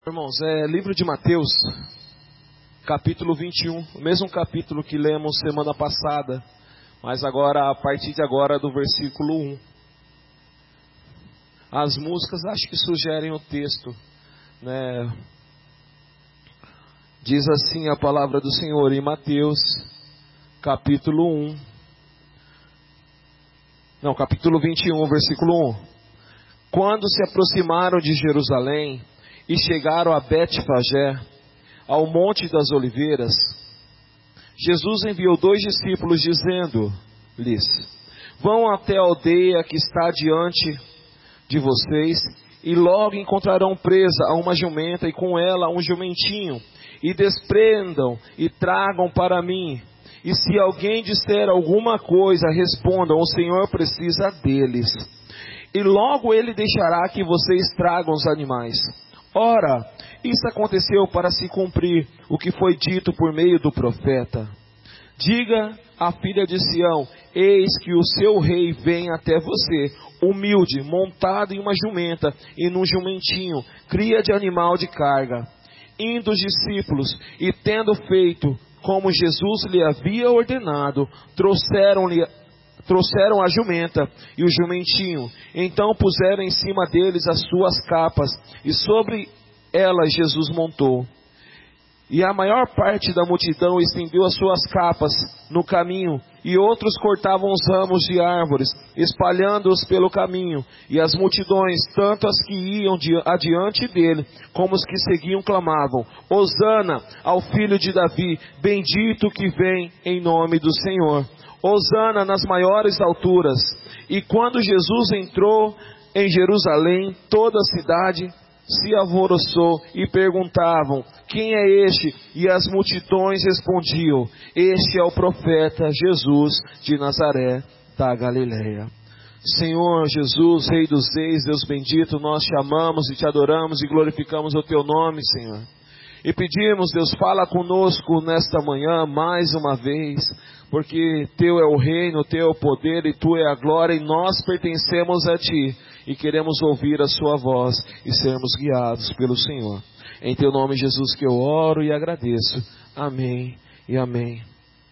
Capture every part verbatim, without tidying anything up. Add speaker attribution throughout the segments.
Speaker 1: Irmãos, é livro de Mateus, capítulo vinte e um, o mesmo capítulo que lemos semana passada, mas agora, a partir de agora, do versículo um. As músicas acho que sugerem o texto, né? Diz assim a palavra do Senhor em Mateus, capítulo um, não, capítulo vinte e um, versículo um. Quando se aproximaram de Jerusalém e chegaram a Betfagé, ao Monte das Oliveiras, Jesus enviou dois discípulos, dizendo-lhes: vão até a aldeia que está diante de vocês, e logo encontrarão presa a uma jumenta, e com ela um jumentinho, e desprendam e tragam para mim. E se alguém disser alguma coisa, respondam: o Senhor precisa deles. E logo ele deixará que vocês tragam os animais. Ora, isso aconteceu para se cumprir o que foi dito por meio do profeta: diga à filha de Sião: eis que o seu rei vem até você, humilde, montado em uma jumenta e num jumentinho, cria de animal de carga. Indo os discípulos, e tendo feito como Jesus lhe havia ordenado, trouxeram-lhe Trouxeram a jumenta e o jumentinho. Então puseram em cima deles as suas capas, e sobre elas Jesus montou. E a maior parte da multidão estendeu as suas capas no caminho, e outros cortavam os ramos de árvores, espalhando-os pelo caminho. E as multidões, tanto as que iam adiante dele, como os que seguiam, clamavam: Hosana ao filho de Davi, bendito que vem em nome do Senhor. Hosana nas maiores alturas. E quando Jesus entrou em Jerusalém, toda a cidade se alvoroçou e perguntavam: quem é este? E as multidões respondiam: este é o profeta Jesus de Nazaré da Galileia. Senhor Jesus, Rei dos Reis, Deus bendito, nós te amamos e te adoramos e glorificamos o teu nome, Senhor. E pedimos, Deus, fala conosco nesta manhã mais uma vez, porque teu é o reino, teu é o poder e tu é a glória, e nós pertencemos a ti, e queremos ouvir a sua voz e sermos guiados pelo Senhor. Em teu nome, Jesus, que eu oro e agradeço. Amém e amém.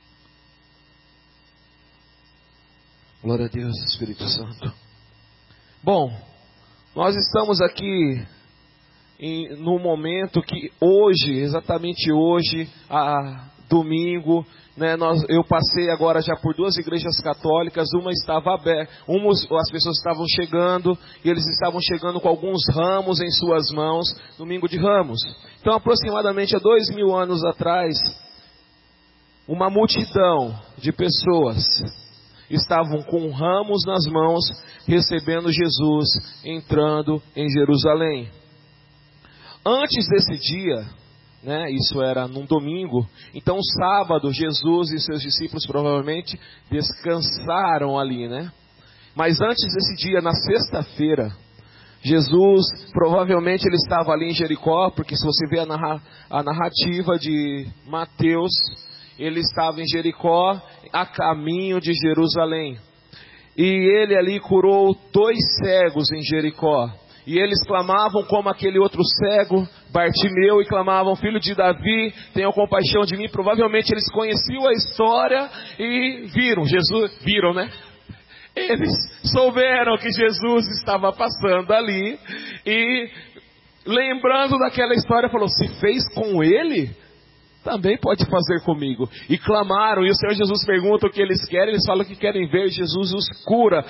Speaker 1: Glória a Deus, Espírito Santo. Bom, nós estamos aqui em, no momento que hoje, exatamente hoje, a domingo, né, nós, eu passei agora já por duas igrejas católicas, uma estava aberta, uma, as pessoas estavam chegando, e eles estavam chegando com alguns ramos em suas mãos, domingo de Ramos. Então, aproximadamente há dois mil anos atrás, uma multidão de pessoas estavam com ramos nas mãos, recebendo Jesus, entrando em Jerusalém. Antes desse dia, né, isso era num domingo, então sábado Jesus e seus discípulos provavelmente descansaram ali, né? Mas antes desse dia, na sexta-feira, Jesus, provavelmente ele estava ali em Jericó, porque se você ver a, narra, a narrativa de Mateus, ele estava em Jericó, a caminho de Jerusalém. E ele ali curou dois cegos em Jericó. E eles clamavam como aquele outro cego, Bartimeu, e clamavam: filho de Davi, tenha compaixão de mim. Provavelmente eles conheciam a história e viram, Jesus, viram, né? Eles souberam que Jesus estava passando ali, e lembrando daquela história, falou: se fez com ele, também pode fazer comigo. E clamaram, e o Senhor Jesus pergunta o que eles querem, eles falam que querem ver Jesus os cura.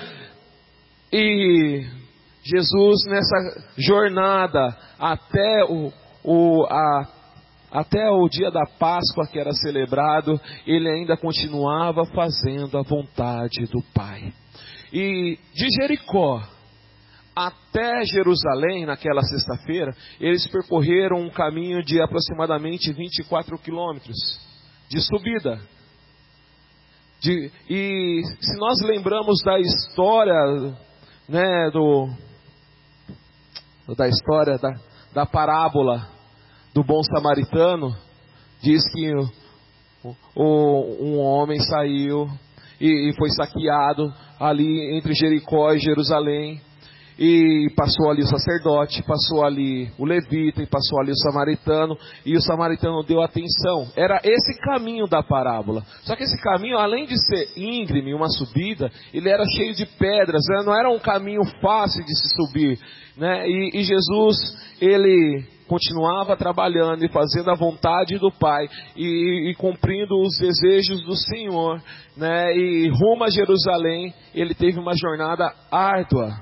Speaker 1: E Jesus, nessa jornada até o, o, a, até o dia da Páscoa que era celebrado, ele ainda continuava fazendo a vontade do Pai. E de Jericó até Jerusalém, naquela sexta-feira, eles percorreram um caminho de aproximadamente vinte e quatro quilômetros de subida. De, e se nós lembramos da história, né, do, da história da, da parábola do bom samaritano, diz que o, o, um homem saiu e, e foi saqueado ali entre Jericó e Jerusalém. E passou ali o sacerdote, passou ali o levita, e passou ali o samaritano, e o samaritano deu atenção. Era esse caminho da parábola. Só que esse caminho, além de ser íngreme, uma subida, ele era cheio de pedras, né? Não era um caminho fácil de se subir, né? E, e Jesus, ele continuava trabalhando e fazendo a vontade do Pai, e, e cumprindo os desejos do Senhor, né? E rumo a Jerusalém, ele teve uma jornada árdua.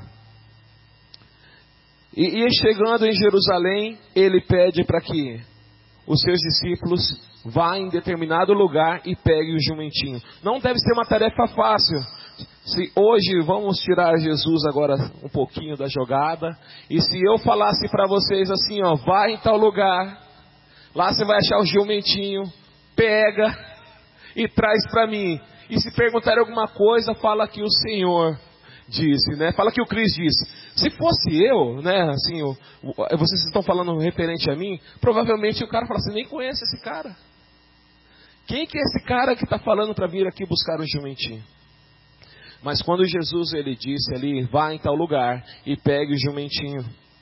Speaker 1: E, e chegando em Jerusalém, ele pede para que os seus discípulos vá em determinado lugar e pegue o jumentinho. Não deve ser uma tarefa fácil. Se hoje vamos tirar Jesus agora um pouquinho da jogada, e se eu falasse para vocês assim, ó, vai em tal lugar, lá você vai achar o jumentinho, pega e traz para mim. E se perguntar alguma coisa, fala que o Senhor disse, né? Fala que o Cristo disse. Se fosse eu, né, assim, o, o, vocês estão falando referente a mim, provavelmente o cara fala assim, nem conhece esse cara. Quem que é esse cara que está falando para vir aqui buscar o jumentinho? Mas quando Jesus, ele disse ali, vá em tal lugar e pegue o jumentinho.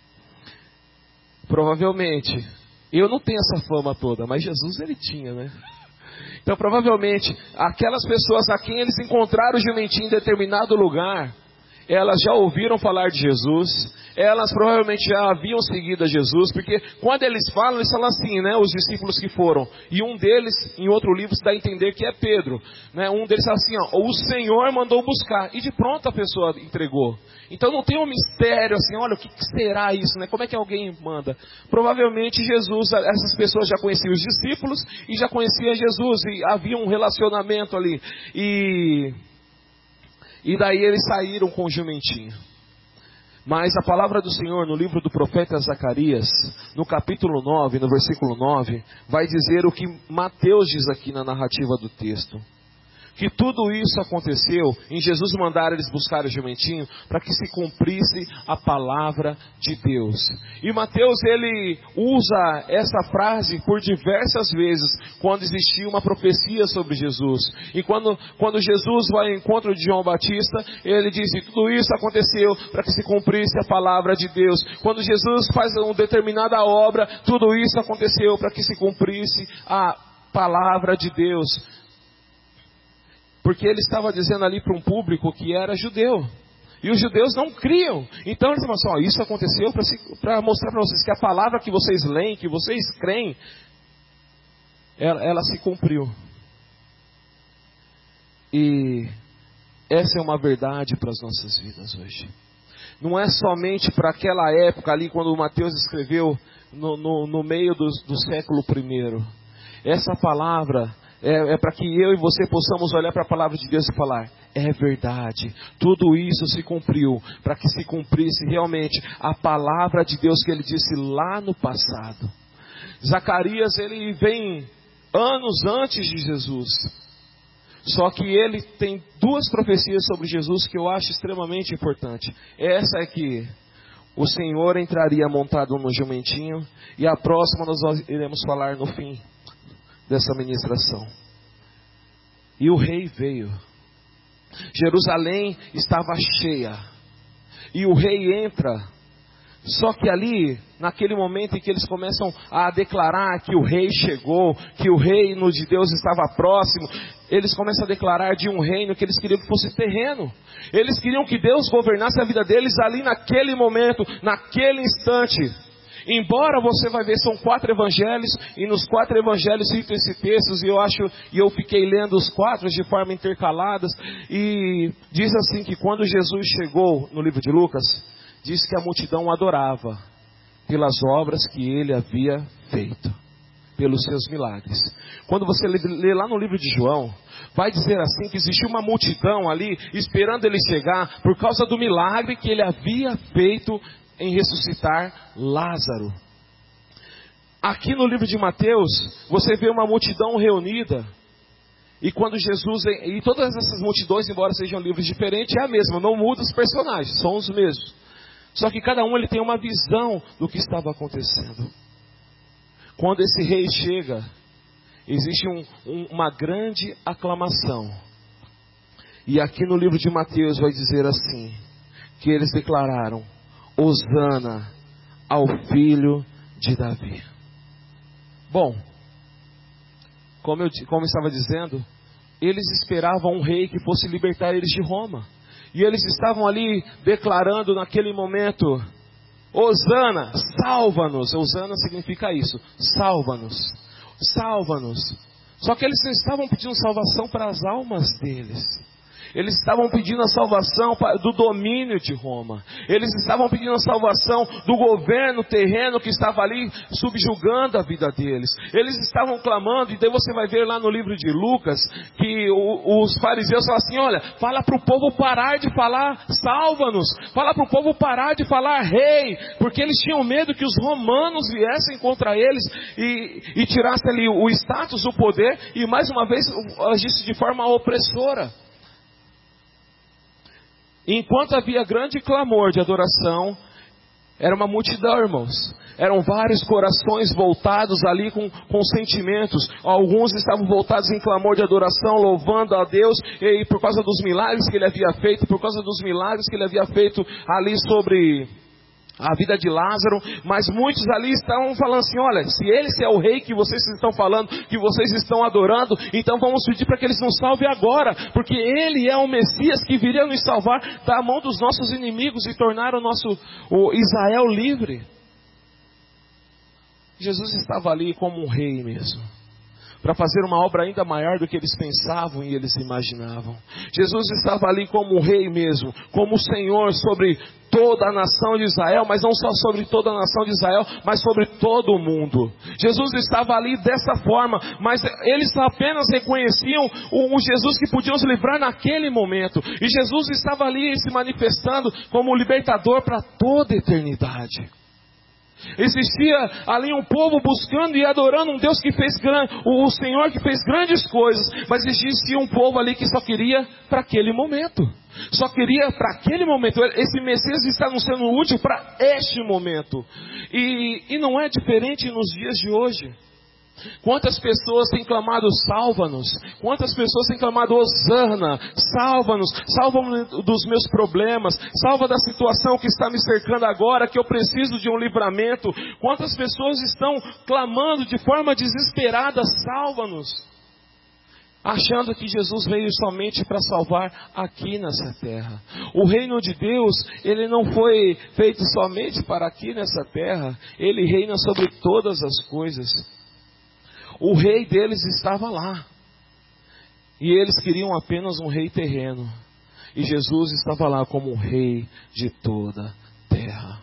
Speaker 1: Provavelmente, eu não tenho essa fama toda, mas Jesus, ele tinha, né? Então provavelmente, aquelas pessoas a quem eles encontraram o jumentinho em determinado lugar, elas já ouviram falar de Jesus, elas provavelmente já haviam seguido a Jesus, porque quando eles falam, eles falam assim, né, os discípulos que foram, e um deles, em outro livro, se dá a entender que é Pedro, né, um deles fala assim, ó, o Senhor mandou buscar, e de pronto a pessoa entregou. Então não tem um mistério assim, olha, o que será isso, né, como é que alguém manda? Provavelmente Jesus, essas pessoas já conheciam os discípulos, e já conheciam Jesus, e havia um relacionamento ali, e... E daí eles saíram com o jumentinho. Mas a palavra do Senhor no livro do profeta Zacarias, no capítulo nove, no versículo nove, vai dizer o que Mateus diz aqui na narrativa do texto. Que tudo isso aconteceu em Jesus mandar eles buscar o jumentinho para que se cumprisse a palavra de Deus. E Mateus, ele usa essa frase por diversas vezes quando existia uma profecia sobre Jesus. E quando, quando Jesus vai ao encontro de João Batista, ele diz que tudo isso aconteceu para que se cumprisse a palavra de Deus. Quando Jesus faz uma determinada obra, tudo isso aconteceu para que se cumprisse a palavra de Deus. Porque ele estava dizendo ali para um público que era judeu. E os judeus não criam. Então eles falam assim, ó, isso aconteceu para mostrar para vocês que a palavra que vocês leem, que vocês creem, ela, ela se cumpriu. E essa é uma verdade para as nossas vidas hoje. Não é somente para aquela época ali, quando o Mateus escreveu no, no, no meio do, do século primeiro. Essa palavra... É, é para que eu e você possamos olhar para a palavra de Deus e falar, é verdade, tudo isso se cumpriu, para que se cumprisse realmente a palavra de Deus que ele disse lá no passado. Zacarias, ele vem anos antes de Jesus, só que ele tem duas profecias sobre Jesus que eu acho extremamente importante. Essa é que o Senhor entraria montado no jumentinho, e a próxima nós iremos falar no fim dessa ministração. E o rei veio. Jerusalém estava cheia. E o rei entra. Só que ali, naquele momento em que eles começam a declarar que o rei chegou, que o reino de Deus estava próximo, eles começam a declarar de um reino que eles queriam que fosse terreno. Eles queriam que Deus governasse a vida deles ali naquele momento, naquele instante. Embora você vai ver, são quatro evangelhos, e nos quatro evangelhos citam esses textos, e eu acho, e eu fiquei lendo os quatro de forma intercaladas, e diz assim que quando Jesus chegou no livro de Lucas, diz que a multidão adorava pelas obras que ele havia feito, pelos seus milagres. Quando você lê lá no livro de João, vai dizer assim que existiu uma multidão ali, esperando ele chegar, por causa do milagre que ele havia feito em ressuscitar Lázaro. Aqui no livro de Mateus, você vê uma multidão reunida. E quando Jesus, e todas essas multidões, embora sejam livros diferentes, é a mesma, não muda os personagens, são os mesmos. Só que cada um ele tem uma visão do que estava acontecendo. Quando esse rei chega, existe um, um, uma grande aclamação. E aqui no livro de Mateus vai dizer assim, que eles declararam, Hosana ao filho de Davi. Bom, como eu, como eu estava dizendo, eles esperavam um rei que fosse libertar eles de Roma. E eles estavam ali declarando naquele momento: Hosana, salva-nos. Hosana significa isso, salva-nos, salva-nos. Só que eles não estavam pedindo salvação para as almas deles. Eles estavam pedindo a salvação do domínio de Roma. Eles estavam pedindo a salvação do governo terreno que estava ali subjugando a vida deles. Eles estavam clamando, e daí você vai ver lá no livro de Lucas, que o, os fariseus falam assim: olha, fala para o povo parar de falar salva-nos. Fala para o povo parar de falar rei. Porque eles tinham medo que os romanos viessem contra eles e, e tirassem ali o status, o poder, e mais uma vez agisse de forma opressora. Enquanto havia grande clamor de adoração, era uma multidão, irmãos. Eram vários corações voltados ali com, com sentimentos. Alguns estavam voltados em clamor de adoração, louvando a Deus, e por causa dos milagres que Ele havia feito, por causa dos milagres que Ele havia feito ali sobre a vida de Lázaro. Mas muitos ali estavam falando assim: olha, se Ele é o rei que vocês estão falando, que vocês estão adorando, então vamos pedir para que Ele nos salve agora, porque Ele é o Messias que viria nos salvar da mão dos nossos inimigos e tornar o nosso o Israel livre. Jesus estava ali como um rei mesmo, para fazer uma obra ainda maior do que eles pensavam e eles imaginavam. Jesus estava ali como um rei mesmo, como o Senhor sobre toda a nação de Israel, mas não só sobre toda a nação de Israel, mas sobre todo o mundo. Jesus estava ali dessa forma, mas eles apenas reconheciam o, o Jesus que podia os livrar naquele momento. E Jesus estava ali se manifestando como o libertador para toda a eternidade. Existia ali um povo buscando e adorando um Deus que fez grande, o Senhor que fez grandes coisas, mas existia um povo ali que só queria para aquele momento, só queria para aquele momento. Esse Messias está nos sendo útil para este momento, e, e não é diferente nos dias de hoje. Quantas pessoas têm clamado salva-nos? Quantas pessoas têm clamado Hosana, salva-nos, salva-nos dos meus problemas, salva da situação que está me cercando agora, que eu preciso de um livramento. Quantas pessoas estão clamando de forma desesperada, salva-nos, achando que Jesus veio somente para salvar aqui nessa terra. O reino de Deus, ele não foi feito somente para aqui nessa terra, ele reina sobre todas as coisas. O rei deles estava lá, e eles queriam apenas um rei terreno, e Jesus estava lá como um rei de toda a terra.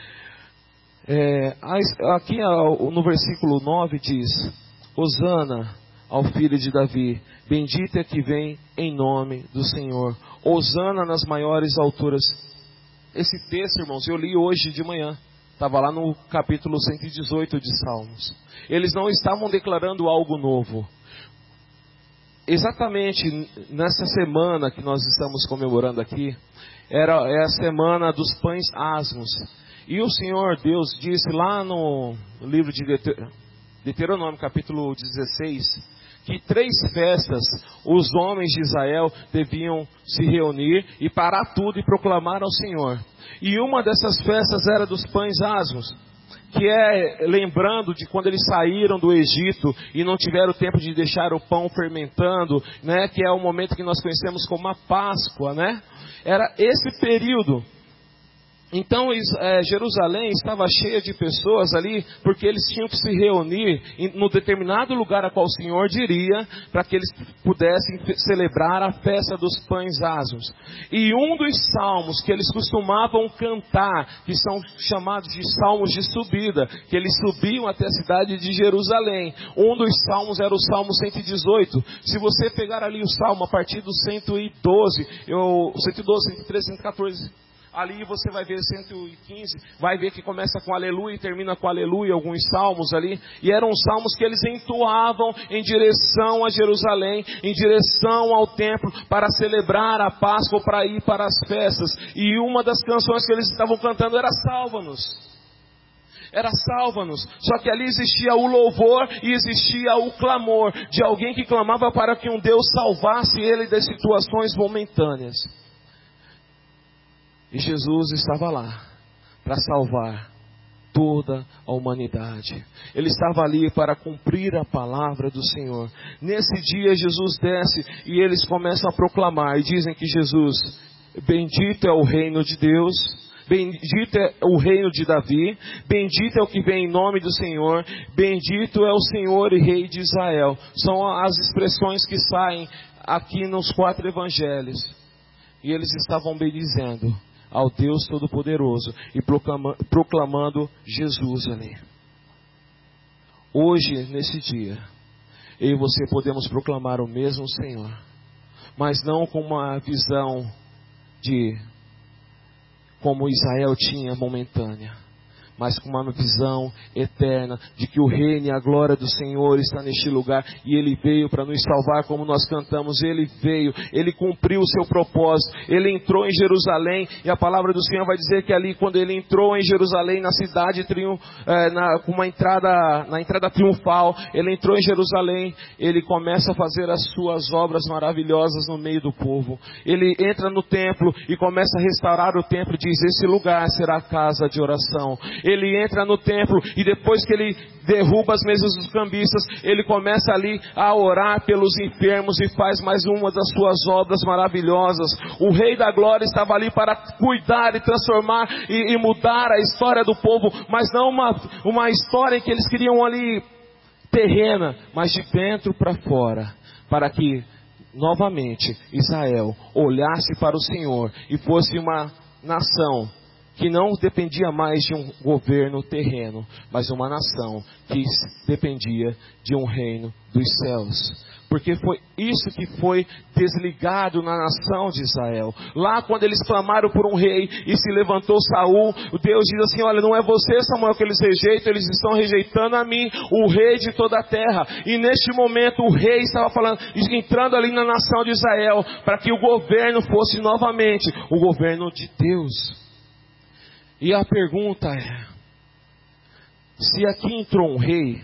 Speaker 1: É, aqui no versículo nove diz: Hosana ao filho de Davi, bendito é que vem em nome do Senhor, Hosana nas maiores alturas. Esse texto, irmãos, eu li hoje de manhã. Estava lá no capítulo cento e dezoito de Salmos. Eles não estavam declarando algo novo. Exatamente nessa semana que nós estamos comemorando aqui, era, é a semana dos pães asmos. E o Senhor Deus disse lá no livro de Deuteronômio, capítulo dezesseis, que três festas os homens de Israel deviam se reunir e parar tudo e proclamar ao Senhor. E uma dessas festas era dos pães asmos, que é lembrando de quando eles saíram do Egito e não tiveram tempo de deixar o pão fermentando, né? Que é o momento que nós conhecemos como a Páscoa, né? Era esse período. Então é, Jerusalém estava cheia de pessoas ali, porque eles tinham que se reunir em, no determinado lugar a qual o Senhor diria, para que eles pudessem celebrar a festa dos pães asmos. E um dos salmos que eles costumavam cantar, que são chamados de salmos de subida, que eles subiam até a cidade de Jerusalém, um dos salmos era o Salmo cento e dezoito. Se você pegar ali o salmo a partir do cento e doze, eu, cento e doze, cento e treze, cento e quatorze... ali você vai ver cento e quinze, vai ver que começa com aleluia e termina com aleluia, alguns salmos ali. E eram salmos que eles entoavam em direção a Jerusalém, em direção ao templo, para celebrar a Páscoa ou para ir para as festas. E uma das canções que eles estavam cantando era salva-nos. Era salva-nos. Só que ali existia o louvor e existia o clamor de alguém que clamava para que um Deus salvasse ele das situações momentâneas. E Jesus estava lá, para salvar toda a humanidade. Ele estava ali para cumprir a palavra do Senhor. Nesse dia Jesus desce e eles começam a proclamar e dizem que Jesus, bendito é o reino de Deus, bendito é o reino de Davi, bendito é o que vem em nome do Senhor, bendito é o Senhor e Rei de Israel. São as expressões que saem aqui nos quatro evangelhos. E eles estavam bendizendo ao Deus Todo-Poderoso e proclama, proclamando Jesus ali. Hoje, nesse dia, eu e você podemos proclamar o mesmo Senhor, mas não com uma visão de como Israel tinha momentânea, mas com uma visão eterna de que o reino e a glória do Senhor está neste lugar, e Ele veio para nos salvar, como nós cantamos. Ele veio, Ele cumpriu o seu propósito, Ele entrou em Jerusalém, e a palavra do Senhor vai dizer que ali, quando Ele entrou em Jerusalém, na cidade, triun, é, na, com uma entrada, na entrada triunfal, Ele entrou em Jerusalém, Ele começa a fazer as suas obras maravilhosas no meio do povo. Ele entra no templo e começa a restaurar o templo, diz: esse lugar será a casa de oração. Ele entra no templo e depois que ele derruba as mesas dos cambistas, ele começa ali a orar pelos enfermos e faz mais uma das suas obras maravilhosas. O Rei da Glória estava ali para cuidar e transformar e, e mudar a história do povo, mas não uma, uma história que eles queriam ali terrena, mas de dentro para fora, para que novamente Israel olhasse para o Senhor e fosse uma nação que não dependia mais de um governo terreno, mas uma nação que dependia de um reino dos céus. Porque foi isso que foi desligado na nação de Israel. Lá quando eles clamaram por um rei e se levantou Saul, Deus diz assim: olha, não é você, Samuel, que eles rejeitam, eles estão rejeitando a mim, o rei de toda a terra. E neste momento o rei estava falando, entrando ali na nação de Israel, para que o governo fosse novamente o governo de Deus. E a pergunta é, se aqui entrou um rei,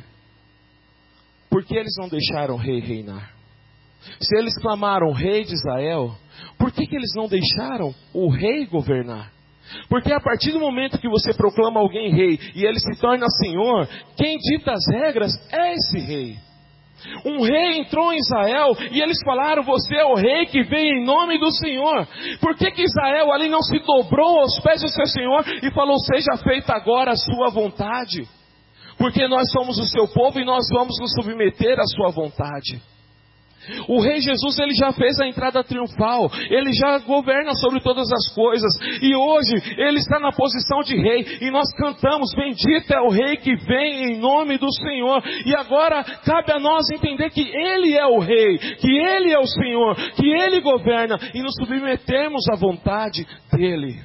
Speaker 1: por que eles não deixaram o rei reinar? Se eles clamaram rei de Israel, por que, que eles não deixaram o rei governar? Porque a partir do momento que você proclama alguém rei e ele se torna senhor, quem dita as regras é esse rei. Um rei entrou em Israel e eles falaram: você é o rei que veio em nome do Senhor. Por que que Israel ali não se dobrou aos pés do seu Senhor e falou: seja feita agora a sua vontade? Porque nós somos o seu povo e nós vamos nos submeter à sua vontade. O Rei Jesus, ele já fez a entrada triunfal, ele já governa sobre todas as coisas, e hoje ele está na posição de rei, e nós cantamos: bendito é o rei que vem em nome do Senhor. E agora cabe a nós entender que ele é o rei, que ele é o Senhor, que ele governa, e nos submetemos à vontade dele.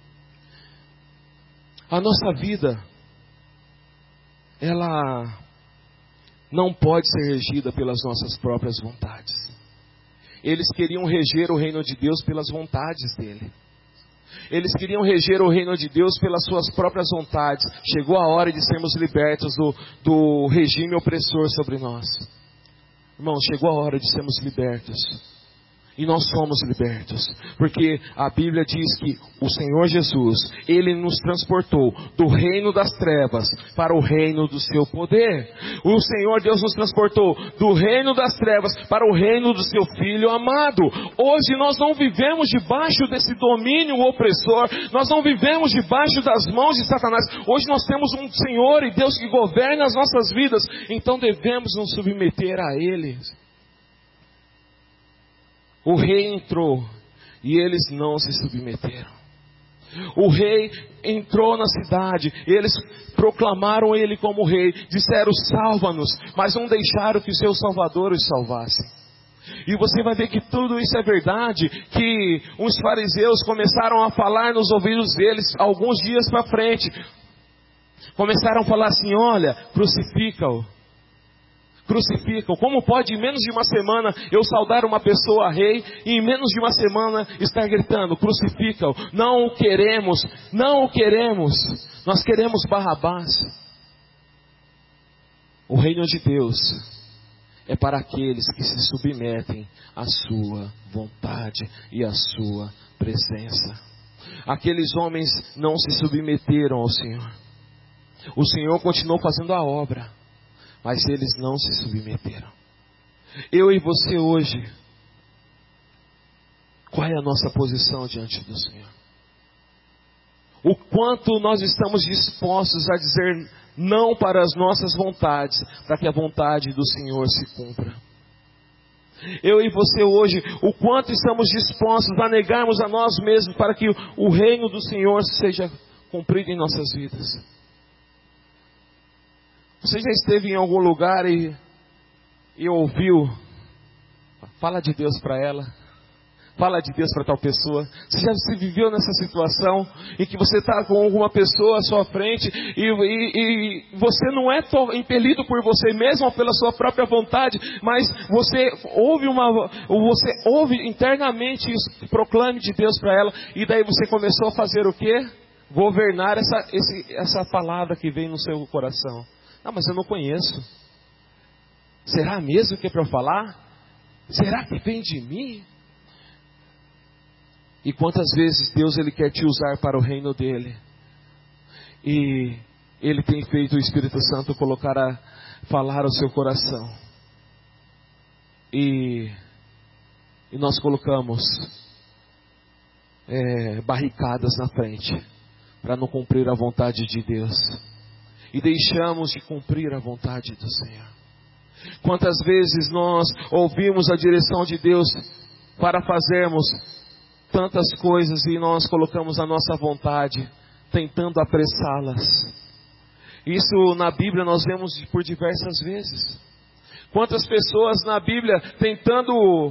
Speaker 1: A nossa vida, ela não pode ser regida pelas nossas próprias vontades. Eles queriam reger o reino de Deus pelas vontades dele. Eles queriam reger o reino de Deus pelas suas próprias vontades. Chegou a hora de sermos libertos do, do regime opressor sobre nós. Irmãos, chegou a hora de sermos libertos. E nós somos libertos, porque a Bíblia diz que o Senhor Jesus, Ele nos transportou do reino das trevas para o reino do seu poder. O Senhor Deus nos transportou do reino das trevas para o reino do seu Filho amado. Hoje nós não vivemos debaixo desse domínio opressor, nós não vivemos debaixo das mãos de Satanás. Hoje nós temos um Senhor e Deus que governa as nossas vidas, então devemos nos submeter a Ele. O rei entrou e eles não se submeteram. O rei entrou na cidade, eles proclamaram ele como rei, disseram: salva-nos, mas não deixaram que o seu Salvador os salvasse. E você vai ver que tudo isso é verdade, que os fariseus começaram a falar nos ouvidos deles, alguns dias para frente, começaram a falar assim: olha, crucifica-o. Crucificam. Como pode em menos de uma semana eu saudar uma pessoa rei e em menos de uma semana estar gritando: crucificam? Não o queremos, não o queremos. Nós queremos Barrabás. O reino de Deus é para aqueles que se submetem à sua vontade e à sua presença. Aqueles homens não se submeteram ao Senhor. O Senhor continuou fazendo a obra, mas eles não se submeteram. Eu e você hoje, qual é a nossa posição diante do Senhor? O quanto nós estamos dispostos a dizer não para as nossas vontades, para que a vontade do Senhor se cumpra. Eu e você hoje, o quanto estamos dispostos a negarmos a nós mesmos para que o reino do Senhor seja cumprido em nossas vidas. Você já esteve em algum lugar e, e ouviu, fala de Deus para ela, fala de Deus para tal pessoa. Você já se viveu nessa situação em que você está com alguma pessoa à sua frente e, e, e você não é impelido por você mesmo ou pela sua própria vontade, mas você ouve uma, você ouve internamente isso, proclame de Deus para ela, e daí você começou a fazer o quê? Governar essa, esse, essa palavra que vem no seu coração. Ah, mas eu não conheço. Será mesmo que é para eu falar? Será que vem de mim? E quantas vezes Deus ele quer te usar para o reino dele. E ele tem feito o Espírito Santo colocar a falar ao seu coração. E, e nós colocamos é, barricadas na frente para não cumprir a vontade de Deus. E deixamos de cumprir a vontade do Senhor. Quantas vezes nós ouvimos a direção de Deus para fazermos tantas coisas e nós colocamos a nossa vontade, tentando apressá-las. Isso na Bíblia nós vemos por diversas vezes. Quantas pessoas na Bíblia tentando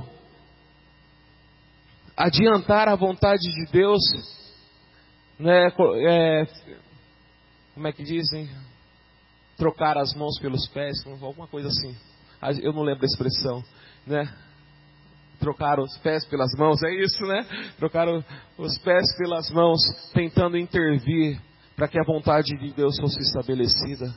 Speaker 1: adiantar a vontade de Deus, né, é, como é que dizem? Trocar as mãos pelos pés, alguma coisa assim. Eu não lembro a expressão, né? Trocar os pés pelas mãos, é isso, né? Trocar os pés pelas mãos, tentando intervir para que a vontade de Deus fosse estabelecida.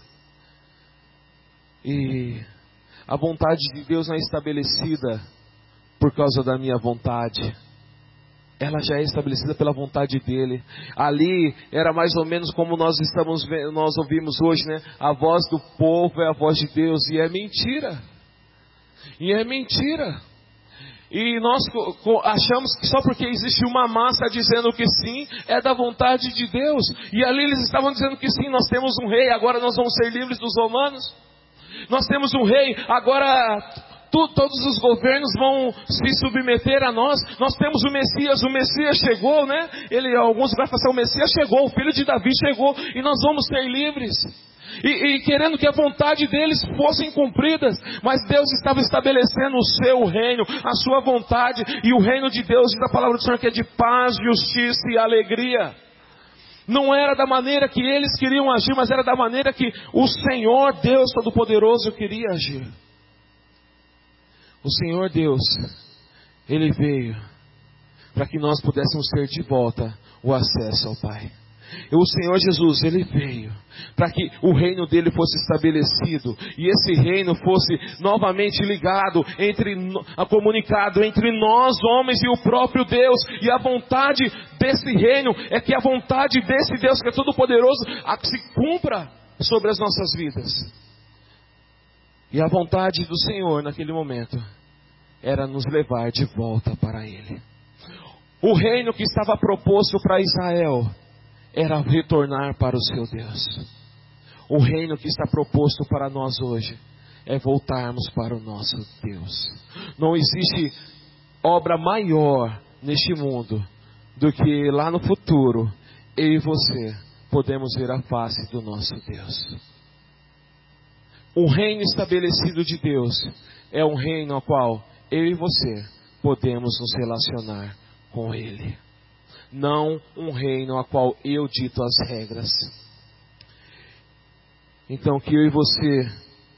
Speaker 1: E a vontade de Deus não é estabelecida por causa da minha vontade. Ela já é estabelecida pela vontade dele. Ali era mais ou menos como nós estamos, nós ouvimos hoje, né? A voz do povo é a voz de Deus, e é mentira. E é mentira. E nós achamos que só porque existe uma massa dizendo que sim, é da vontade de Deus. E ali eles estavam dizendo que sim, nós temos um rei, agora nós vamos ser livres dos romanos. Nós temos um rei, agora tu, todos os governos vão se submeter a nós. Nós temos o Messias, o Messias chegou, né? Ele, alguns vai falar, o Messias chegou, o filho de Davi chegou, e nós vamos ser livres. E, e querendo que a vontade deles fossem cumpridas, mas Deus estava estabelecendo o seu reino, a sua vontade, e o reino de Deus, diz a palavra do Senhor, que é de paz, justiça e alegria. Não era da maneira que eles queriam agir, mas era da maneira que o Senhor Deus Todo-Poderoso queria agir. O Senhor Deus, Ele veio para que nós pudéssemos ter de volta o acesso ao Pai. E o Senhor Jesus, Ele veio para que o reino dele fosse estabelecido, e esse reino fosse novamente ligado, entre, comunicado entre nós homens e o próprio Deus. E a vontade desse reino é que a vontade desse Deus que é todo poderoso se cumpra sobre as nossas vidas. E a vontade do Senhor naquele momento era nos levar de volta para Ele. O reino que estava proposto para Israel era retornar para o seu Deus. O reino que está proposto para nós hoje é voltarmos para o nosso Deus. Não existe obra maior neste mundo do que lá no futuro eu e você podemos ver a face do nosso Deus. O reino estabelecido de Deus é um reino ao qual eu e você podemos nos relacionar com Ele. Não um reino a qual eu dito as regras. Então que eu e você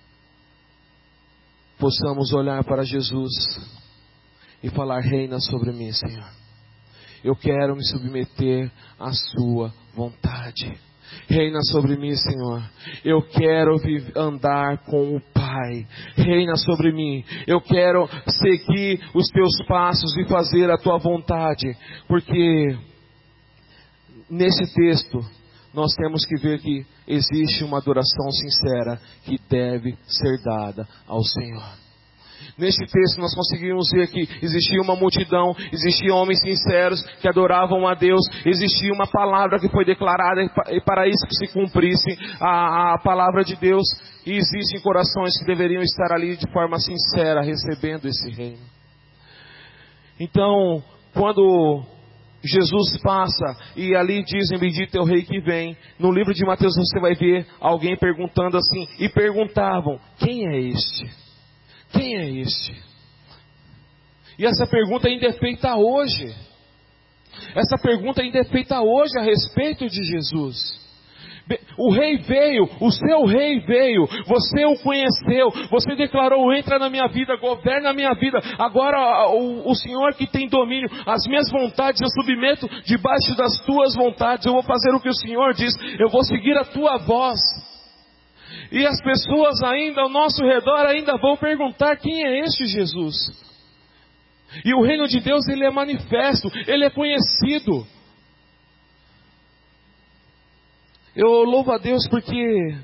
Speaker 1: possamos olhar para Jesus e falar: reina sobre mim, Senhor. Eu quero me submeter à sua vontade. Reina sobre mim, Senhor. Eu quero andar com o Pai. Reina sobre mim. Eu quero seguir os teus passos e fazer a tua vontade. Porque nesse texto, nós temos que ver que existe uma adoração sincera que deve ser dada ao Senhor. Neste texto nós conseguimos ver que existia uma multidão, existiam homens sinceros que adoravam a Deus, existia uma palavra que foi declarada e para isso que se cumprisse a, a palavra de Deus, e existem corações que deveriam estar ali de forma sincera recebendo esse reino. Então, quando Jesus passa e ali dizem, bendito é o rei que vem, no livro de Mateus você vai ver alguém perguntando assim, e perguntavam, quem é este? Quem é este? E essa pergunta ainda é feita hoje. Essa pergunta ainda é feita hoje a respeito de Jesus. O rei veio, o seu rei veio, você o conheceu, você declarou, entra na minha vida, governa a minha vida, agora o, o Senhor que tem domínio, as minhas vontades eu submeto debaixo das tuas vontades, eu vou fazer o que o Senhor diz, eu vou seguir a tua voz. E as pessoas ainda ao nosso redor ainda vão perguntar, quem é este Jesus? E o reino de Deus, ele é manifesto, ele é conhecido. Eu louvo a Deus porque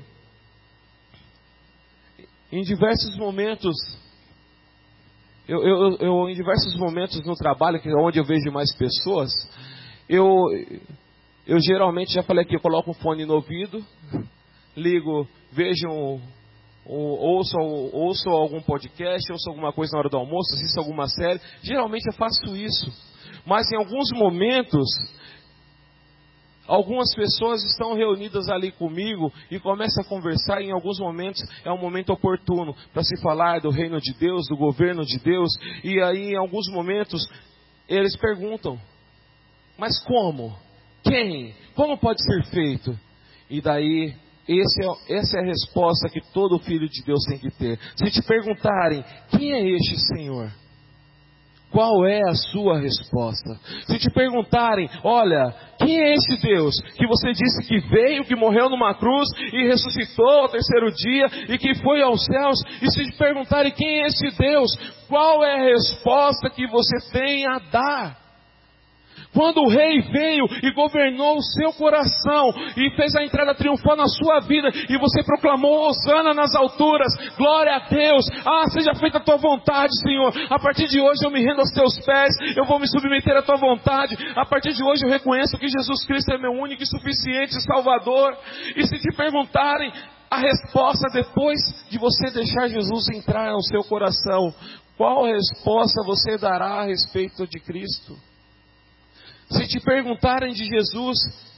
Speaker 1: em diversos momentos, eu, eu, eu em diversos momentos no trabalho, que é onde eu vejo mais pessoas, eu, eu geralmente, já falei aqui, eu coloco um fone no ouvido, ligo, vejo, um, um, ouço, ouço algum podcast, ouço alguma coisa na hora do almoço, assisto alguma série, geralmente eu faço isso, mas em alguns momentos, algumas pessoas estão reunidas ali comigo e começam a conversar, e em alguns momentos é um momento oportuno para se falar do reino de Deus, do governo de Deus, e aí em alguns momentos eles perguntam, mas como? Quem? Como pode ser feito? E daí, esse é, essa é a resposta que todo filho de Deus tem que ter. Se te perguntarem, quem é este Senhor? Qual é a sua resposta? Se te perguntarem, olha, quem é esse Deus que você disse que veio, que morreu numa cruz e ressuscitou ao terceiro dia e que foi aos céus? E se te perguntarem quem é esse Deus, qual é a resposta que você tem a dar? Quando o rei veio e governou o seu coração e fez a entrada triunfal na sua vida e você proclamou hosana nas alturas, glória a Deus, ah, seja feita a tua vontade, Senhor, a partir de hoje eu me rendo aos teus pés, eu vou me submeter à tua vontade, a partir de hoje eu reconheço que Jesus Cristo é meu único e suficiente Salvador. E se te perguntarem a resposta depois de você deixar Jesus entrar no seu coração, qual resposta você dará a respeito de Cristo? Se te perguntarem de Jesus,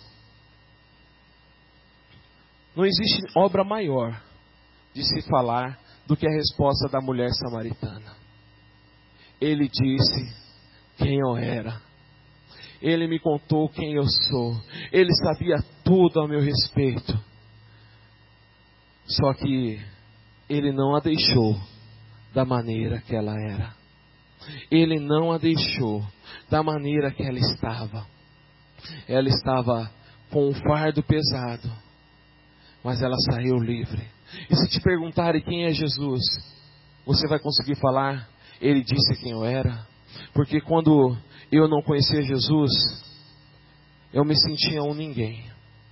Speaker 1: não existe obra maior de se falar do que a resposta da mulher samaritana. Ele disse quem eu era. Ele me contou quem eu sou. Ele sabia tudo a meu respeito. Só que ele não a deixou da maneira que ela era. Ele não a deixou da maneira que ela estava. Ela estava com um fardo pesado, mas ela saiu livre. E se te perguntarem quem é Jesus, você vai conseguir falar, ele disse quem eu era. Porque quando eu não conhecia Jesus, eu me sentia um ninguém.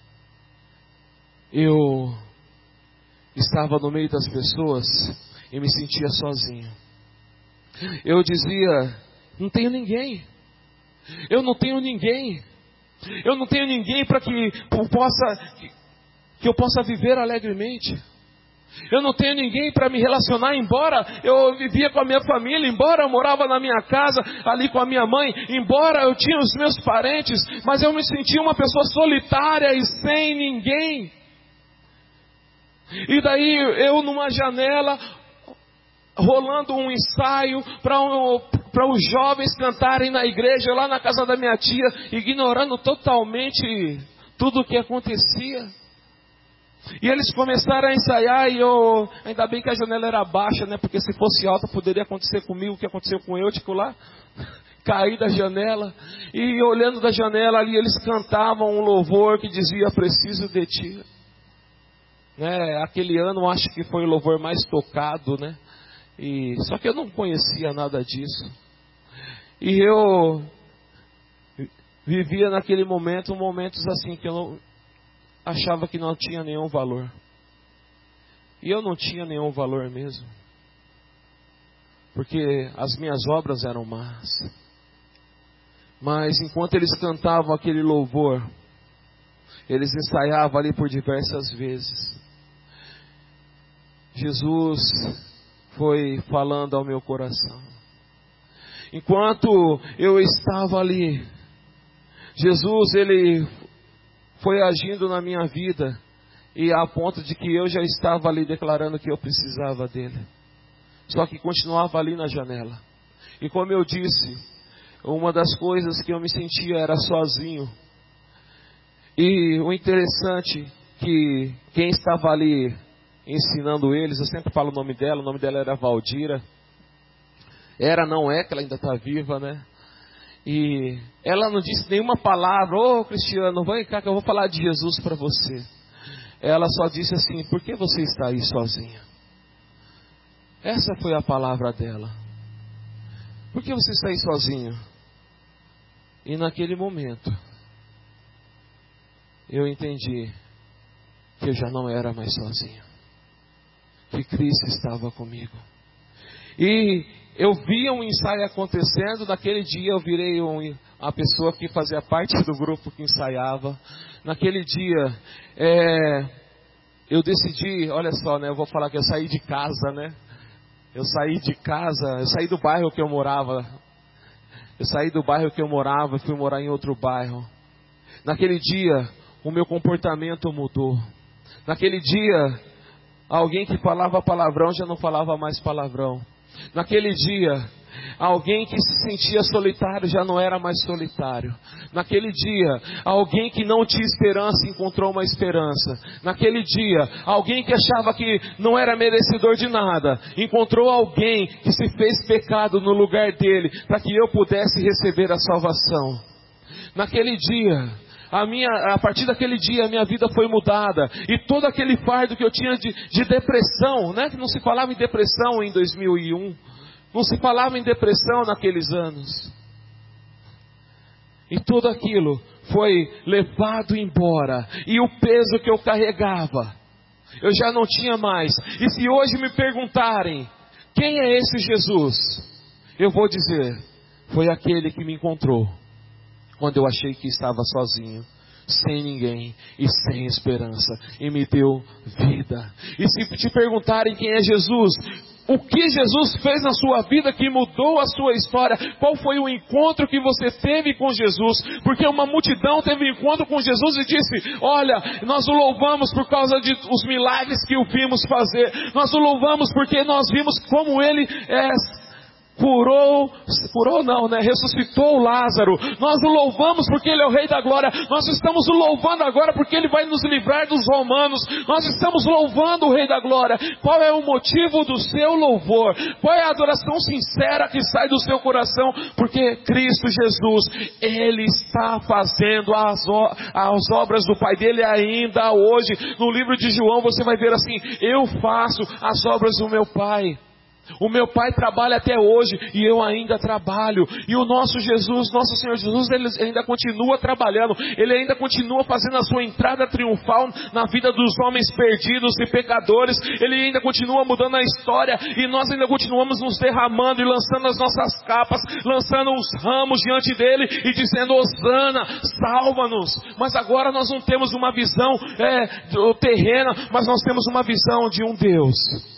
Speaker 1: Eu estava no meio das pessoas e me sentia sozinho. Eu dizia, não tenho ninguém. Eu não tenho ninguém. Eu não tenho ninguém para que eu possa, que eu possa viver alegremente. Eu não tenho ninguém para me relacionar, embora eu vivia com a minha família, embora eu morava na minha casa, ali com a minha mãe, embora eu tinha os meus parentes, mas eu me sentia uma pessoa solitária e sem ninguém. E daí eu numa janela, rolando um ensaio para um, para os jovens cantarem na igreja, lá na casa da minha tia, ignorando totalmente tudo o que acontecia. E eles começaram a ensaiar e eu, ainda bem que a janela era baixa, né? Porque se fosse alta poderia acontecer comigo o que aconteceu com eu, tipo lá, caí da janela. E olhando da janela ali, eles cantavam um louvor que dizia, preciso de ti. Né? Aquele ano acho que foi o louvor mais tocado, né? E, só que eu não conhecia nada disso. E eu vivia naquele momento, momentos assim que eu não, achava que não tinha nenhum valor. E eu não tinha nenhum valor mesmo. Porque as minhas obras eram más. Mas enquanto eles cantavam aquele louvor, eles ensaiavam ali por diversas vezes. Jesus foi falando ao meu coração. Enquanto eu estava ali, Jesus, Ele foi agindo na minha vida, e a ponto de que eu já estava ali declarando que eu precisava dEle. Só que continuava ali na janela. E como eu disse, uma das coisas que eu me sentia era sozinho. E o interessante que quem estava ali ensinando eles, eu sempre falo o nome dela, o nome dela era Valdira. Era, não é, que ela ainda está viva, né? E ela não disse nenhuma palavra, ô Cristiano, vem cá que eu vou falar de Jesus para você. Ela só disse assim, por que você está aí sozinha? Essa foi a palavra dela. Por que você está aí sozinho? E naquele momento, eu entendi que eu já não era mais sozinho. Que Cristo estava comigo. E eu via um ensaio acontecendo. Naquele dia eu virei um, uma pessoa que fazia parte do grupo que ensaiava. Naquele dia, é, eu decidi, olha só, né, eu vou falar que eu saí de casa, né? Eu saí de casa, eu saí do bairro que eu morava. Eu saí do bairro que eu morava e fui morar em outro bairro. Naquele dia, o meu comportamento mudou. Naquele dia, alguém que falava palavrão já não falava mais palavrão. Naquele dia, alguém que se sentia solitário já não era mais solitário. Naquele dia, alguém que não tinha esperança encontrou uma esperança. Naquele dia, alguém que achava que não era merecedor de nada, encontrou alguém que se fez pecado no lugar dele, para que eu pudesse receber a salvação. Naquele dia, A, minha, a partir daquele dia a minha vida foi mudada. E todo aquele fardo que eu tinha de, de depressão, né? Que não se falava em depressão em dois mil e um. Não se falava em depressão naqueles anos. E tudo aquilo foi levado embora. E o peso que eu carregava, eu já não tinha mais. E se hoje me perguntarem, quem é esse Jesus? Eu vou dizer, foi aquele que me encontrou quando eu achei que estava sozinho, sem ninguém e sem esperança, e me deu vida. E se te perguntarem quem é Jesus, o que Jesus fez na sua vida que mudou a sua história, qual foi o encontro que você teve com Jesus? Porque uma multidão teve encontro com Jesus e disse, olha, nós o louvamos por causa dos milagres que o vimos fazer, nós o louvamos porque nós vimos como ele é... Curou, curou não, né? Ressuscitou o Lázaro. Nós o louvamos porque Ele é o Rei da Glória. Nós estamos o louvando agora porque Ele vai nos livrar dos romanos. Nós estamos louvando o Rei da Glória. Qual é o motivo do seu louvor? Qual é a adoração sincera que sai do seu coração? Porque Cristo Jesus, Ele está fazendo as, as obras do Pai dele ainda hoje. No livro de João você vai ver assim, eu faço as obras do meu Pai. O meu Pai trabalha até hoje e eu ainda trabalho. E o nosso Jesus, nosso Senhor Jesus, Ele ainda continua trabalhando. Ele ainda continua fazendo a sua entrada triunfal na vida dos homens perdidos e pecadores. Ele ainda continua mudando a história. E nós ainda continuamos nos derramando e lançando as nossas capas, lançando os ramos diante dEle e dizendo, Hosana, salva-nos. Mas agora nós não temos uma visão é, terrena, mas nós temos uma visão de um Deus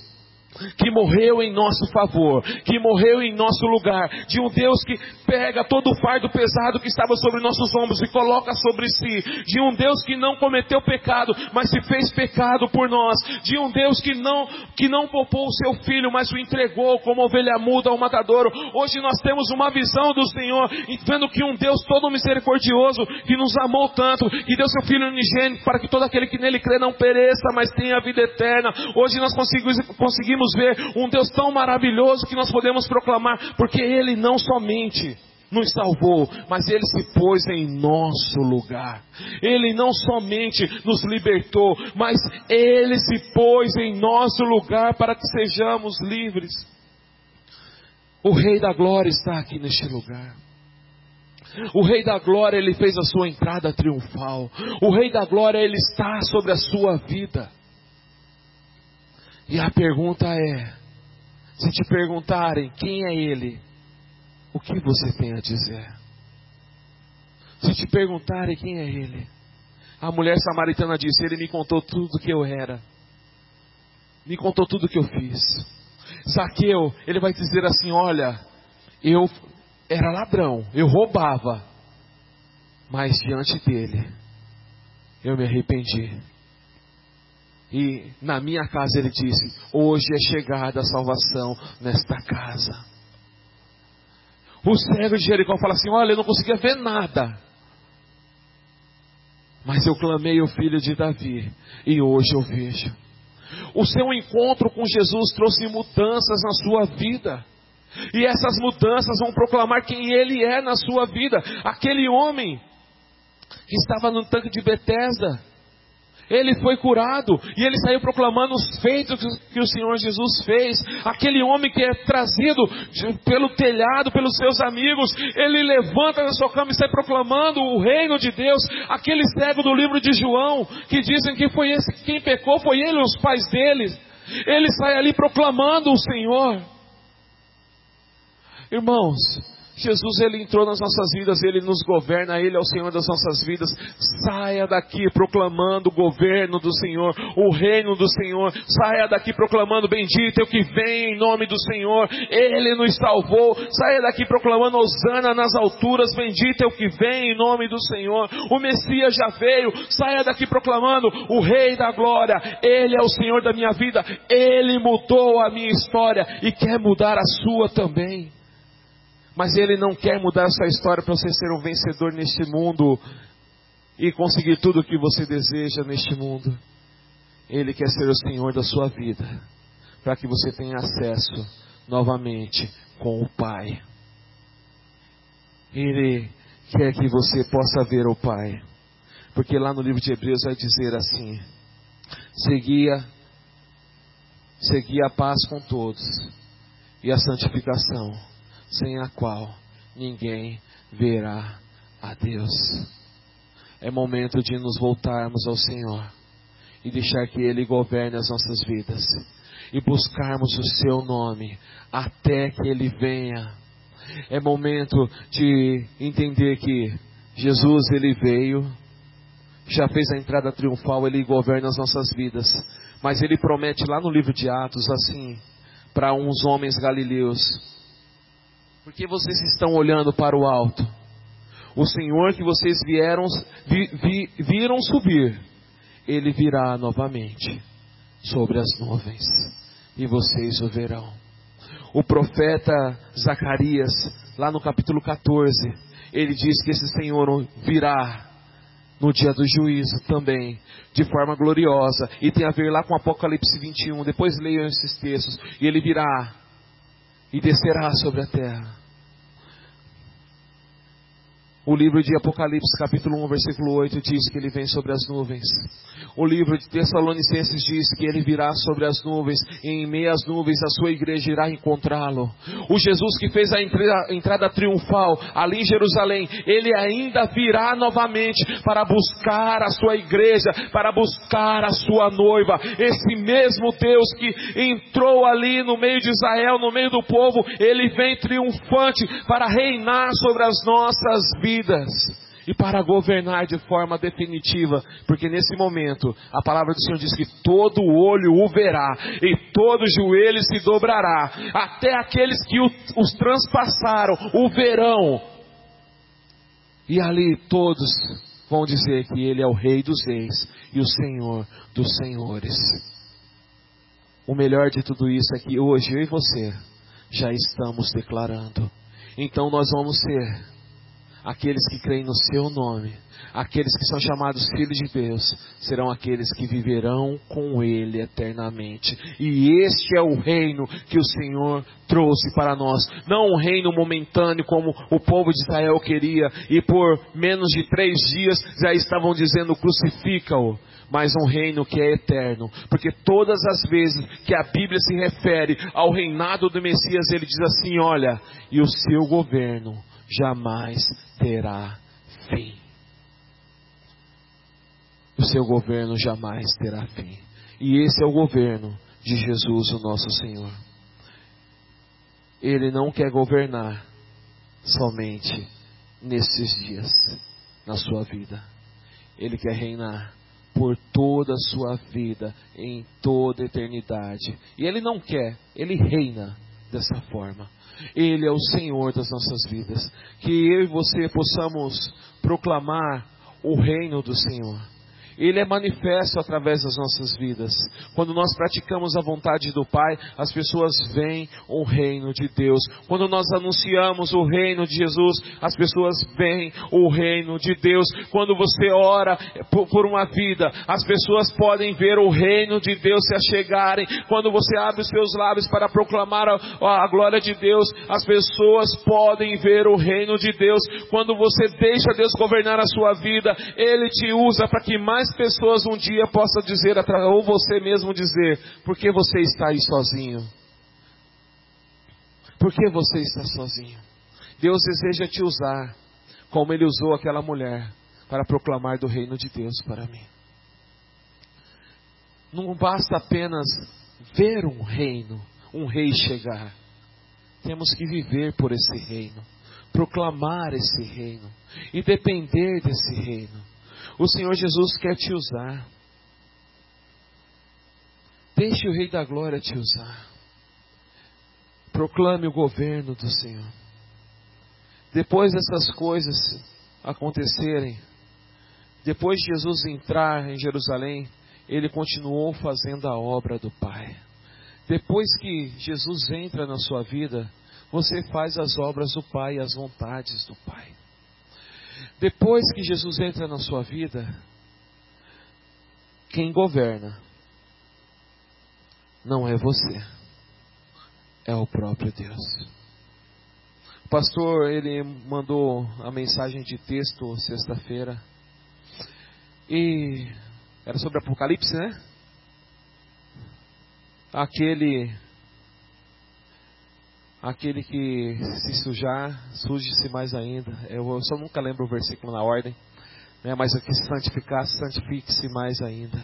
Speaker 1: que morreu em nosso favor, que morreu em nosso lugar, de um Deus que pega todo o fardo pesado que estava sobre nossos ombros e coloca sobre si, de um Deus que não cometeu pecado, mas se fez pecado por nós, de um Deus que não, que não poupou o seu filho, mas o entregou como ovelha muda ao matadouro. Hoje nós temos uma visão do Senhor, vendo que um Deus todo misericordioso, que nos amou tanto, que deu seu filho unigênito, para que todo aquele que nele crê não pereça, mas tenha a vida eterna. Hoje nós conseguimos, conseguimos ver um Deus tão maravilhoso que nós podemos proclamar, porque Ele não somente nos salvou, mas Ele se pôs em nosso lugar. Ele não somente nos libertou, mas Ele se pôs em nosso lugar para que sejamos livres. O Rei da Glória está aqui neste lugar. O Rei da Glória, Ele fez a sua entrada triunfal. O Rei da Glória, Ele está sobre a sua vida. E a pergunta é, se te perguntarem quem é Ele, o que você tem a dizer? Se te perguntarem quem é Ele, a mulher samaritana disse, Ele me contou tudo que eu era. Me contou tudo que eu fiz. Zaqueu, ele vai dizer assim, olha, eu era ladrão, eu roubava, mas diante dele, eu me arrependi. E na minha casa ele disse, hoje é chegada a salvação nesta casa. O cego de Jericó fala assim, olha, eu não conseguia ver nada, mas eu clamei o filho de Davi, e hoje eu vejo. O seu encontro com Jesus trouxe mudanças na sua vida. E essas mudanças vão proclamar quem Ele é na sua vida. Aquele homem que estava no tanque de Betesda, ele foi curado e ele saiu proclamando os feitos que o Senhor Jesus fez. Aquele homem que é trazido pelo telhado, pelos seus amigos, ele levanta da sua cama e sai proclamando o reino de Deus. Aquele cego do livro de João, que dizem que foi esse quem pecou, foi ele e os pais dele. Ele sai ali proclamando o Senhor. Irmãos, Jesus, Ele entrou nas nossas vidas, Ele nos governa, Ele é o Senhor das nossas vidas. Saia daqui proclamando o governo do Senhor, o reino do Senhor. Saia daqui proclamando, bendito é o que vem em nome do Senhor, Ele nos salvou. Saia daqui proclamando, hosana nas alturas, bendito é o que vem em nome do Senhor. O Messias já veio. Saia daqui proclamando, o Rei da Glória, Ele é o Senhor da minha vida, Ele mudou a minha história e quer mudar a sua também. Mas Ele não quer mudar a sua história para você ser um vencedor neste mundo e conseguir tudo o que você deseja neste mundo. Ele quer ser o Senhor da sua vida, para que você tenha acesso novamente com o Pai. Ele quer que você possa ver o Pai, porque lá no livro de Hebreus vai dizer assim, seguia, seguia a paz com todos e a santificação, sem a qual ninguém verá a Deus. É momento de nos voltarmos ao Senhor e deixar que Ele governe as nossas vidas e buscarmos o Seu nome até que Ele venha. É momento de entender que Jesus, Ele veio, já fez a entrada triunfal, Ele governa as nossas vidas, mas Ele promete lá no livro de Atos assim, para uns homens galileus, porque vocês estão olhando para o alto. O Senhor que vocês vieram, vi, vi, viram subir, Ele virá novamente sobre as nuvens, e vocês o verão. O profeta Zacarias, lá no capítulo catorze, ele diz que esse Senhor virá no dia do juízo também, de forma gloriosa, e tem a ver lá com Apocalipse vinte e um, depois leiam esses textos, e Ele virá e descerá sobre a terra. O livro de Apocalipse, capítulo um, versículo oito, diz que Ele vem sobre as nuvens. O livro de Tessalonicenses diz que Ele virá sobre as nuvens, e em meio às nuvens a sua igreja irá encontrá-lo. O Jesus que fez a entrada, entrada triunfal ali em Jerusalém, Ele ainda virá novamente para buscar a sua igreja, para buscar a sua noiva. Esse mesmo Deus que entrou ali no meio de Israel, no meio do povo, Ele vem triunfante para reinar sobre as nossas vidas e para governar de forma definitiva, porque nesse momento a palavra do Senhor diz que todo olho o verá e todo joelho se dobrará, até aqueles que o, os transpassaram o verão, e ali todos vão dizer que Ele é o Rei dos Reis e o Senhor dos Senhores. O melhor de tudo isso é que hoje eu e você já estamos declarando. Então nós vamos ser aqueles que creem no Seu nome, aqueles que são chamados filhos de Deus, serão aqueles que viverão com Ele eternamente. E este é o reino que o Senhor trouxe para nós. Não um reino momentâneo como o povo de Israel queria, e por menos de três dias já estavam dizendo crucifica-o. Mas um reino que é eterno, porque todas as vezes que a Bíblia se refere ao reinado do Messias, ele diz assim, olha, e o seu governo jamais terá fim. O seu governo jamais terá fim. E esse é o governo de Jesus, o nosso Senhor. Ele não quer governar somente nesses dias, na sua vida. Ele quer reinar por toda a sua vida, em toda a eternidade. E Ele não quer, Ele reina dessa forma. Ele é o Senhor das nossas vidas. Que eu e você possamos proclamar o reino do Senhor. Ele é manifesto através das nossas vidas. Quando nós praticamos a vontade do Pai, as pessoas veem o reino de Deus. Quando nós anunciamos o reino de Jesus, as pessoas veem o reino de Deus. Quando você ora por uma vida, as pessoas podem ver o reino de Deus se achegarem. Quando você abre os seus lábios para proclamar a, a glória de Deus, as pessoas podem ver o reino de Deus. Quando você deixa Deus governar a sua vida, Ele te usa para que mais pessoas um dia possam dizer, ou você mesmo dizer, por que você está aí sozinho? Por que você está sozinho? Deus deseja te usar, como Ele usou aquela mulher, para proclamar do reino de Deus para mim. Não basta apenas ver um reino, um rei chegar. Temos que viver por esse reino, proclamar esse reino e depender desse reino. O Senhor Jesus quer te usar. Deixe o Rei da Glória te usar. Proclame o governo do Senhor. Depois dessas coisas acontecerem, depois de Jesus entrar em Jerusalém, Ele continuou fazendo a obra do Pai. Depois que Jesus entra na sua vida, você faz as obras do Pai e as vontades do Pai. Depois que Jesus entra na sua vida, quem governa não é você, é o próprio Deus. O pastor, ele mandou a mensagem de texto sexta-feira, e era sobre Apocalipse, né? Aquele, aquele que se sujar, suje-se mais ainda. Eu só nunca lembro o versículo na ordem, né? Mas o que se santificar, santifique-se mais ainda.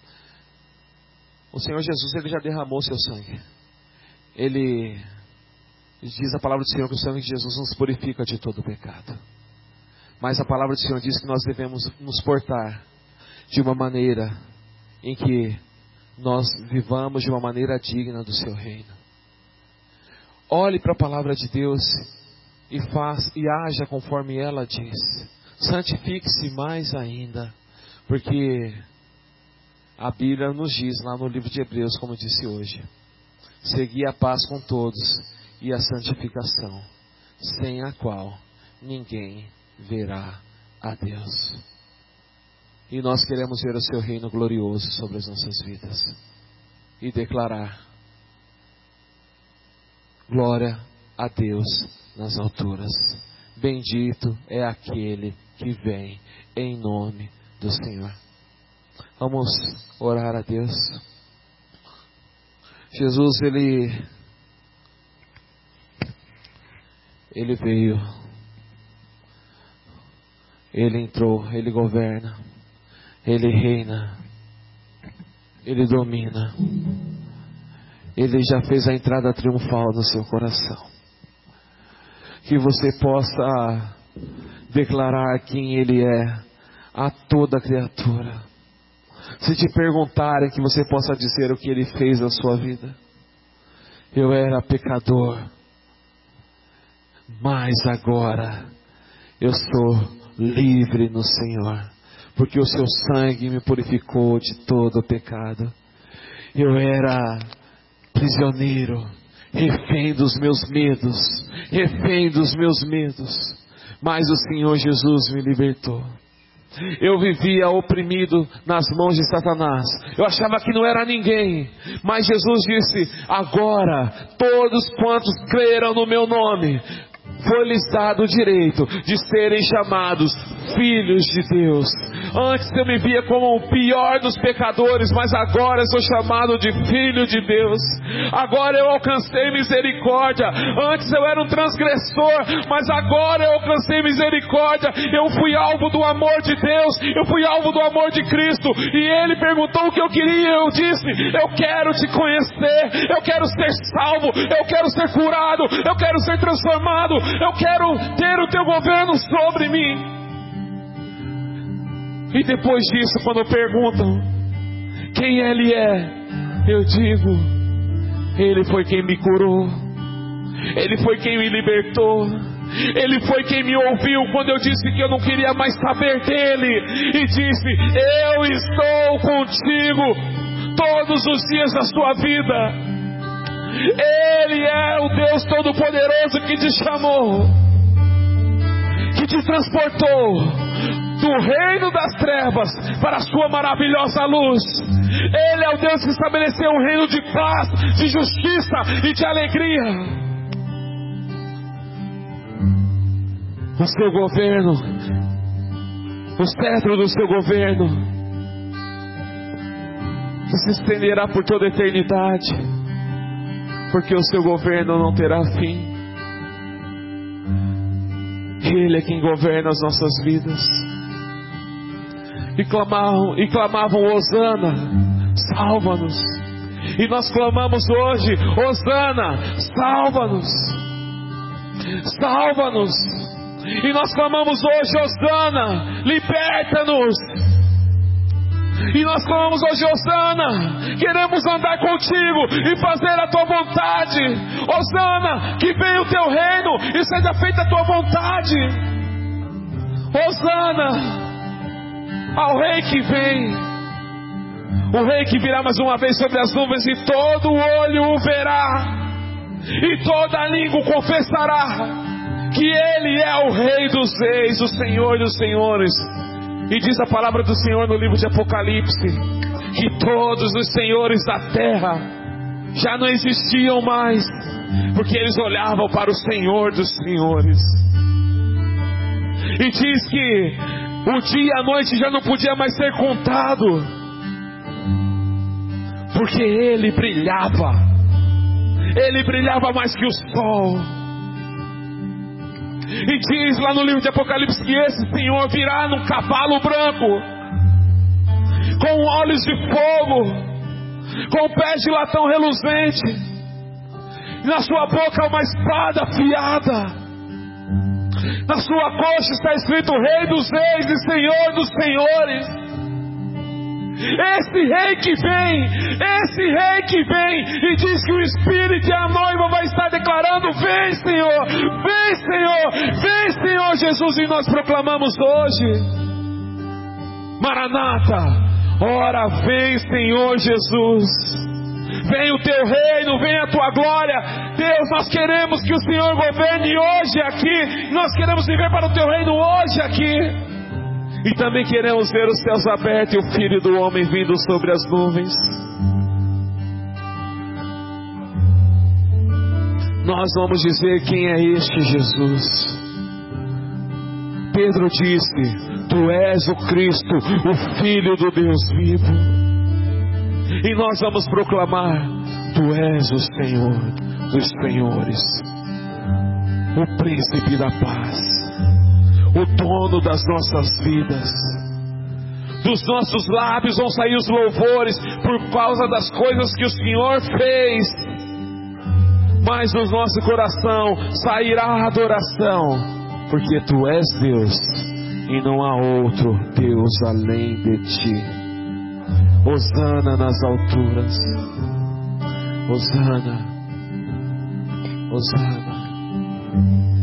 Speaker 1: O Senhor Jesus, Ele já derramou seu sangue. Ele diz a palavra do Senhor que o sangue de Jesus nos purifica de todo pecado. Mas a palavra do Senhor diz que nós devemos nos portar de uma maneira em que nós vivamos de uma maneira digna do seu reino. Olhe para a palavra de Deus e faz e haja conforme ela diz. Santifique-se mais ainda, porque a Bíblia nos diz lá no livro de Hebreus, como disse hoje, segui a paz com todos e a santificação, sem a qual ninguém verá a Deus. E nós queremos ver o seu reino glorioso sobre as nossas vidas e declarar: glória a Deus nas alturas, bendito é aquele que vem em nome do Senhor. Vamos orar a Deus. Jesus, Ele, Ele veio, Ele entrou, Ele governa, Ele reina, Ele domina. Ele já fez a entrada triunfal no seu coração. Que você possa declarar quem Ele é a toda criatura. Se te perguntarem, que você possa dizer o que Ele fez na sua vida. Eu era pecador, mas agora eu sou livre no Senhor, porque o seu sangue me purificou de todo o pecado. Eu era prisioneiro, refém dos meus medos, refém dos meus medos, mas o Senhor Jesus me libertou. Eu vivia oprimido nas mãos de Satanás, eu achava que não era ninguém, mas Jesus disse: agora todos quantos creram no meu nome, foi-lhes dado o direito de serem chamados filhos de Deus. Antes eu me via como o pior dos pecadores, mas agora eu sou chamado de filho de Deus. Agora eu alcancei misericórdia. Antes eu era um transgressor, mas agora eu alcancei misericórdia. Eu fui alvo do amor de Deus, eu fui alvo do amor de Cristo. E Ele perguntou o que eu queria, eu disse: eu quero te conhecer, eu quero ser salvo, eu quero ser curado, eu quero ser transformado, eu quero ter o teu governo sobre mim. E depois disso, quando perguntam quem Ele é, eu digo: Ele foi quem me curou, Ele foi quem me libertou, Ele foi quem me ouviu quando eu disse que eu não queria mais saber dEle, e disse: eu estou contigo todos os dias da sua vida. Ele é o Deus Todo-Poderoso que te chamou, que te transportou do reino das trevas para a sua maravilhosa luz. Ele é o Deus que estabeleceu um reino de paz, de justiça e de alegria. O seu governo, o cetro do seu governo se estenderá por toda a eternidade, porque o seu governo não terá fim. Ele é quem governa as nossas vidas. E clamavam, e clamavam: Hosana, salva-nos. E nós clamamos hoje: Hosana, salva-nos, salva-nos. E nós clamamos hoje: Hosana, liberta-nos. E nós clamamos hoje: Hosana, queremos andar contigo e fazer a tua vontade. Hosana, que venha o teu reino e seja feita a tua vontade. Hosana ao Rei que vem, o Rei que virá mais uma vez sobre as nuvens, e todo olho o verá, e toda língua confessará que Ele é o Rei dos reis, o Senhor dos senhores. E diz a palavra do Senhor no livro de Apocalipse, que todos os senhores da terra já não existiam mais, porque eles olhavam para o Senhor dos senhores. E diz que o dia e a noite já não podia mais ser contado, porque Ele brilhava, Ele brilhava mais que o sol. E diz lá no livro de Apocalipse que esse Senhor virá num cavalo branco, com olhos de fogo, com pés de latão reluzente, e na sua boca uma espada afiada. Na sua coxa está escrito: Rei dos reis e Senhor dos senhores. Esse Rei que vem, esse Rei que vem, e diz que o Espírito e a noiva vai estar declarando: vem Senhor, vem Senhor, vem Senhor Jesus. E nós proclamamos hoje: Maranata, ora vem Senhor Jesus. Vem o teu reino, vem a tua glória. Deus, nós queremos que o Senhor governe hoje aqui. Nós queremos viver para o teu reino hoje aqui. E também queremos ver os céus abertos e o Filho do Homem vindo sobre as nuvens. Nós vamos dizer quem é este Jesus. Pedro disse: Tu és o Cristo, o Filho do Deus vivo. E nós vamos proclamar: Tu és o Senhor dos senhores, o Príncipe da paz, o dono das nossas vidas. Dos nossos lábios vão sair os louvores por causa das coisas que o Senhor fez, mas do nosso coração sairá a adoração, porque Tu és Deus e não há outro Deus além de Ti. Hosana nas alturas, Hosana, Hosana.